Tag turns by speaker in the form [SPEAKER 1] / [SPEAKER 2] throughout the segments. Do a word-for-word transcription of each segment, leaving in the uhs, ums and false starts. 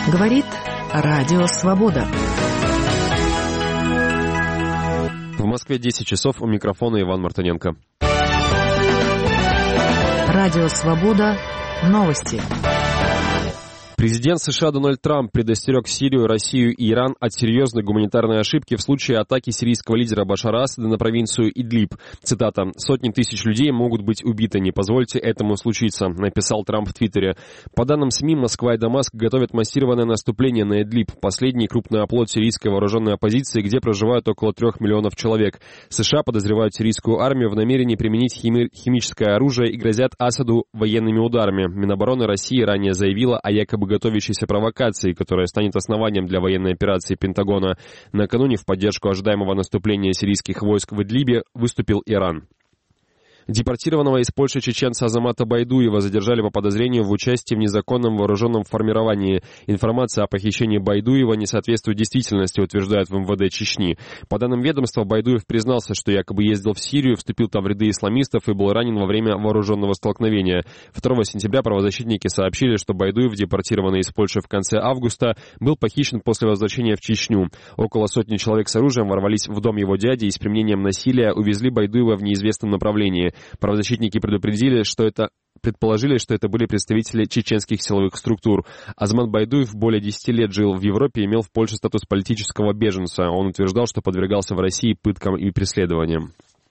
[SPEAKER 1] Говорит Радио Свобода.
[SPEAKER 2] В Москве десять часов, у микрофона Иван Мартыненко.
[SPEAKER 1] Радио Свобода. Новости.
[SPEAKER 2] Президент США Дональд Трамп предостерег Сирию, Россию и Иран от серьезной гуманитарной ошибки в случае атаки сирийского лидера Башара Асада на провинцию Идлиб. Цитата: «Сотни тысяч людей могут быть убиты, не позвольте этому случиться», написал Трамп в Твиттере. По данным СМИ, Москва и Дамаск готовят массированное наступление на Идлиб, последний крупный оплот сирийской вооруженной оппозиции, где проживают около трех миллионов человек. США подозревают сирийскую армию в намерении применить хими- химическое оружие и грозят Асаду военными ударами. Минобороны России ранее заявила о якобы готовящейся провокации, которая станет основанием для военной операции Пентагона. Накануне в поддержку ожидаемого наступления сирийских войск в Идлибе выступил Иран. Депортированного из Польши чеченца Азамата Байдуева задержали по подозрению в участии в незаконном вооруженном формировании. Информация о похищении Байдуева не соответствует действительности, утверждают в эм вэ дэ Чечни. По данным ведомства, Байдуев признался, что якобы ездил в Сирию, вступил там в ряды исламистов и был ранен во время вооруженного столкновения. второго сентября правозащитники сообщили, что Байдуев, депортированный из Польши в конце августа, был похищен после возвращения в Чечню. Около сотни человек с оружием ворвались в дом его дяди и с применением насилия увезли Байдуева в неизвестном направлении. Правозащитники предупредили, что это предположили, что это были представители чеченских силовых структур. Азамат Байдуев более десяти лет жил в Европе и имел в Польше статус политического беженца. Он утверждал, что подвергался в России пыткам и преследованиям.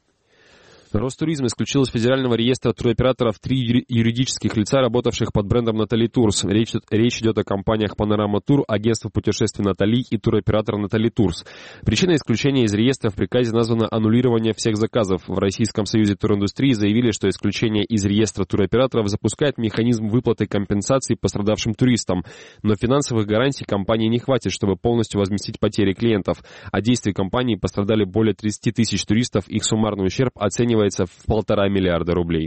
[SPEAKER 2] Ростуризм исключил из федерального реестра туроператоров три юридических лица, работавших под брендом Натали Турс. Речь, речь идет о компаниях Панорама Тур, агентство путешествий Натали и туроператор Натали Турс. Причиной исключения из реестра в приказе названо аннулирование всех заказов. В Российском союзе туриндустрии заявили, что исключение из реестра туроператоров запускает механизм выплаты компенсаций пострадавшим туристам. Но финансовых гарантий компании не хватит, чтобы полностью возместить потери клиентов. От действий компании пострадали более тридцати тысяч туристов, их суммарный ущерб оценивается в полтора миллиарда рублей.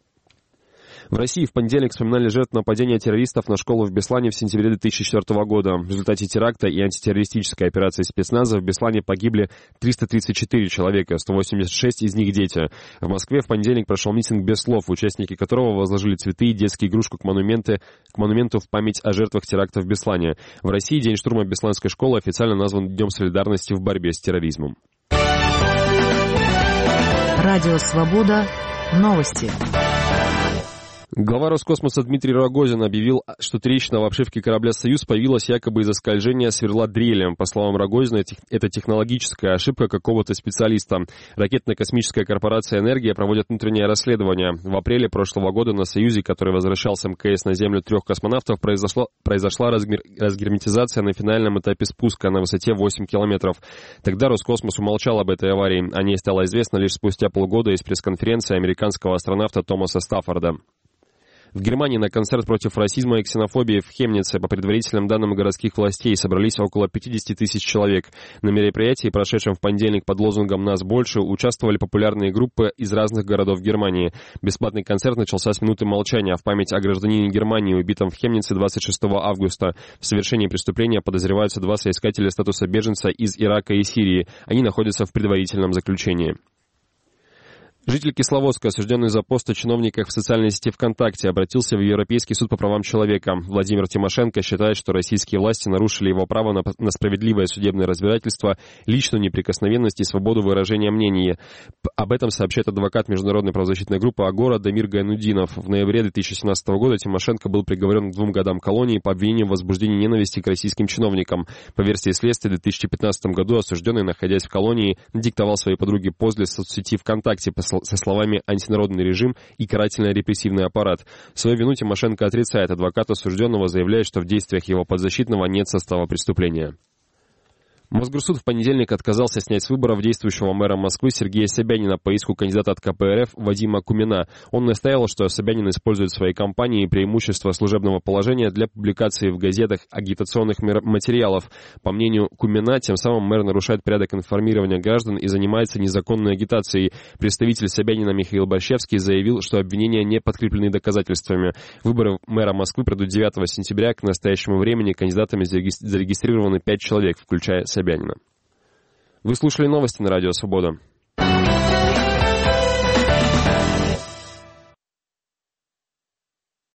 [SPEAKER 2] В России в понедельник вспоминали жертв нападения террористов на школу в Беслане в сентябре две тысячи четвёртого года. В результате теракта и антитеррористической операции спецназа в Беслане погибли триста тридцать четыре человека, сто восемьдесят шесть из них дети. В Москве в понедельник прошел митинг без слов, участники которого возложили цветы и детские игрушки к, монументы, к монументу в память о жертвах теракта в Беслане. В России день штурма Бесланской школы официально назван Днем солидарности в борьбе с терроризмом.
[SPEAKER 1] Радио Свобода. Новости.
[SPEAKER 2] Глава Роскосмоса Дмитрий Рогозин объявил, что трещина в обшивке корабля «Союз» появилась якобы из-за скольжения сверла дрелем. По словам Рогозина, это технологическая ошибка какого-то специалиста. Ракетно-космическая корпорация «Энергия» проводит внутреннее расследование. В апреле прошлого года на «Союзе», который возвращал с эм ка эс на Землю трех космонавтов, произошло, произошла разгер, разгерметизация на финальном этапе спуска на высоте восемь километров. Тогда Роскосмос умолчал об этой аварии. О ней стало известно лишь спустя полгода из пресс-конференции американского астронавта Томаса Стаффорда. В Германии на концерт против расизма и ксенофобии в Хемнице, по предварительным данным городских властей, собрались около пятьдесят тысяч человек. На мероприятии, прошедшем в понедельник под лозунгом «Нас больше», участвовали популярные группы из разных городов Германии. Бесплатный концерт начался с минуты молчания в память о гражданине Германии, убитом в Хемнице двадцать шестого августа. В совершении преступления подозреваются два соискателя статуса беженца из Ирака и Сирии. Они находятся в предварительном заключении. Житель Кисловодска, осужденный за пост о чиновниках в социальной сети ВКонтакте, обратился в Европейский суд по правам человека. Владимир Тимошенко считает, что российские власти нарушили его право на, на справедливое судебное разбирательство, личную неприкосновенность и свободу выражения мнений. Об этом сообщает адвокат международной правозащитной группы «Агора» Дамир Гайнуддинов. В ноябре две тысячи семнадцатого года Тимошенко был приговорен к двум годам колонии по обвинению в возбуждении ненависти к российским чиновникам. По версии следствия, в две тысячи пятнадцатом году осужденный, находясь в колонии, диктовал своей подруге пост в соцсети ВКонтакте со словами «антинародный режим» и «карательно-репрессивный аппарат». Свою вину Тимошенко отрицает. Адвокат осужденного заявляет, что в действиях его подзащитного нет состава преступления. Мосгорсуд в понедельник отказался снять с выборов действующего мэра Москвы Сергея Собянина по иску кандидата от ка пэ эр эф Вадима Кумина. Он настаивал, что Собянин использует в своей кампании преимущество служебного положения для публикации в газетах агитационных материалов. По мнению Кумина, тем самым мэр нарушает порядок информирования граждан и занимается незаконной агитацией. Представитель Собянина Михаил Борщевский заявил, что обвинения не подкреплены доказательствами. Выборы мэра Москвы пройдут девятого сентября. К настоящему времени кандидатами зарегистрированы пять человек, включая Собянина. Вы слушали новости на Радио Свобода.